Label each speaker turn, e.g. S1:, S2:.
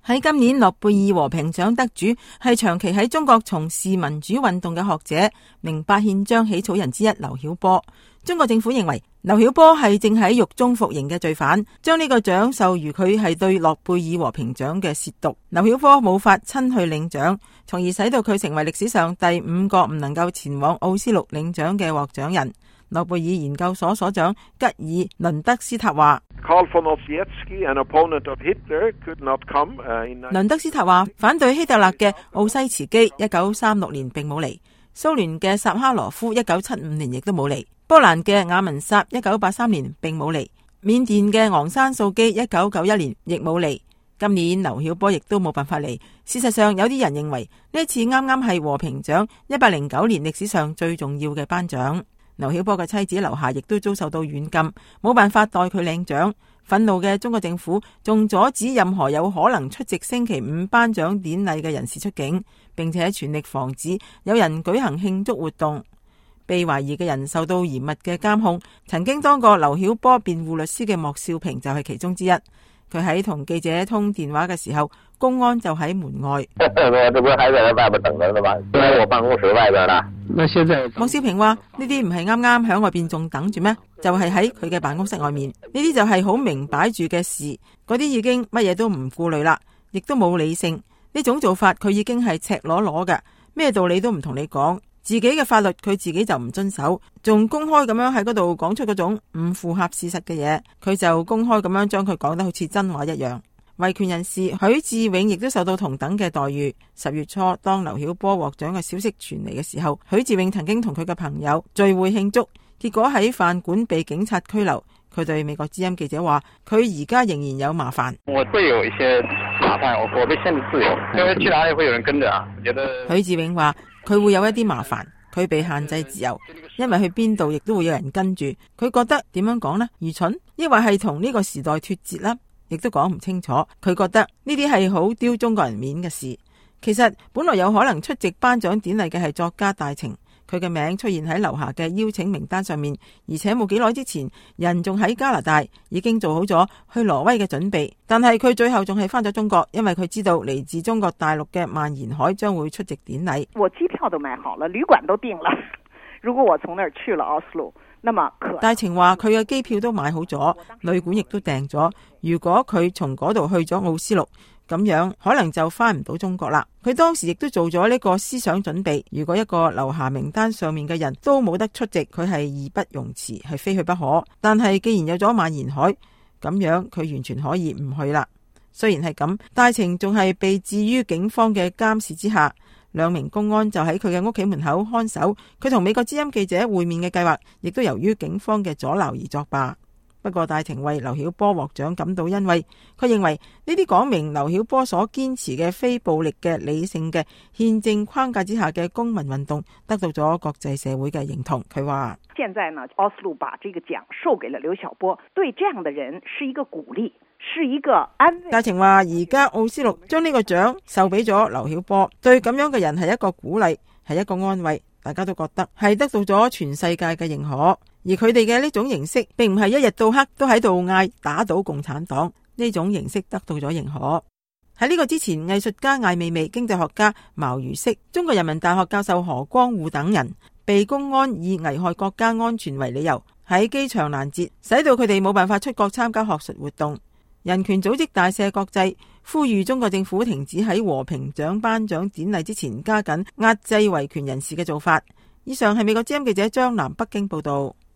S1: 喺今年諾貝爾和平獎得主係長期喺中國從事民主運動嘅學者、明白憲章起草人之一劉曉波。中國政府認為劉曉波係正喺獄中服刑嘅罪犯，將呢個獎授予佢係對諾貝爾和平獎嘅褻瀆。劉曉波冇法親去領獎，從而使到佢成為歷史上第5個唔能夠前往奧斯陸領獎嘅獲獎人。諾貝爾研究所所長吉爾倫德斯塔話：倫德斯塔話，反對希特勒嘅奧西茨基1936年並冇嚟，蘇聯嘅薩哈羅夫1975年亦都冇嚟，波蘭嘅雅文薩1983年並冇嚟，緬甸嘅昂山素基1991年亦冇嚟，今年劉曉波亦都冇辦法嚟。事實上，有啲人認為呢次啱啱係和平獎109年歷史上最重要嘅頒獎。劉曉波嘅妻子劉霞亦都遭受到軟禁，冇辦法代佢領獎。憤怒嘅中國政府仲阻止任何有可能出席星期5頒獎典禮嘅人士出境，並且全力防止有人舉行慶祝活動。被懷疑嘅人受到嚴密嘅監控，曾經當過劉曉波辯護律師嘅莫少平就係其中之一。佢喺同記者通電話嘅時候，公安就喺門外。
S2: 這不是還在外邊等着呢嗎？就喺我辦公室外邊啦。那現在
S1: 莫少平話：呢啲唔係啱啱喺外邊仲等住咩？就係喺佢嘅辦公室外面。呢啲就係好明擺住嘅事，嗰啲已經乜嘢都唔顧慮啦，亦都冇理性。呢種做法佢已經係赤裸裸嘅，咩道理都唔同你講。自己嘅法律佢自己就唔遵守，仲公開咁樣喺嗰度講出嗰種唔符合事實嘅嘢，佢就公開咁樣將佢講得好似真話一樣。維權人士許志永亦都受到同等嘅待遇。10月初，當劉曉波獲獎嘅消息傳嚟嘅時候，許志永曾經同佢嘅朋友聚會慶祝，結果喺飯館被警察拘留。佢對美國之音記者話：佢而家仍然有麻煩。
S2: 我會有一些麻煩，我被限制自由，因為去哪裡會有人跟着啊。覺得
S1: 許志永話佢會有一啲麻煩，佢被限制自由，因為去邊度亦都會有人跟住。佢覺得點樣講呢？愚蠢，抑或係同呢個時代脫節啦？亦都講唔清楚。佢覺得呢啲係好丟中國人面嘅事。其實本來有可能出席頒獎典禮嘅係作家戴晴，佢嘅名出現喺劉霞嘅邀請名單上面，而且冇幾耐之前，人仲喺加拿大已經做好咗去挪威嘅準備。但係佢最後仲係翻咗中國，因為佢知道嚟自中國大陸嘅萬延海將會出席典禮。
S3: 我機票都買好了，旅館都訂了。如果我從那兒去了奧斯陸，那麼
S1: 戴晴話佢嘅機票都買好咗，旅館亦都訂咗。如果佢從嗰度去咗奧斯陸，咁樣可能就翻唔到中國啦。佢當時亦都做咗呢個思想準備，如果一個劉霞名單上面嘅人都冇得出席，佢係義不容辭，係非去不可。但係既然有咗萬延海，咁樣佢完全可以唔去啦。雖然係咁，戴晴仲係被置於警方嘅監視之下，2名公安就喺佢嘅屋企門口看守。佢同美國之音記者會面嘅計劃，亦都由於警方嘅阻撓而作罷。不過戴晴為劉曉波獲獎感到欣慰，佢認為呢啲講明劉曉波所堅持嘅非暴力嘅理性嘅憲政框架之下嘅公民運動得到咗國際社會嘅認同。佢話：
S3: 現在呢，奧斯陸把這個獎授給了劉曉波，對這樣的人是一個鼓勵，是一個安慰。
S1: 戴晴話：而家奧斯陸將呢個獎授俾咗劉曉波，對咁樣嘅人係一個鼓勵，係一個安慰。大家都覺得係得到咗全世界嘅認可，而佢哋嘅呢種形式並唔係一日到黑都喺度嗌打倒共產黨，呢種形式得到咗認可。喺呢個之前，藝術家艾未未、經濟學家茅如式、中國人民大學教授何光武等人被公安以危害國家安全為理由喺機場攔截，使到佢哋冇辦法出國參加學術活動。人權組織大赦國際呼籲中國政府停止喺和平獎頒獎典禮之前加緊壓制維權人士嘅做法。以上係美國之音記者張南北京報道。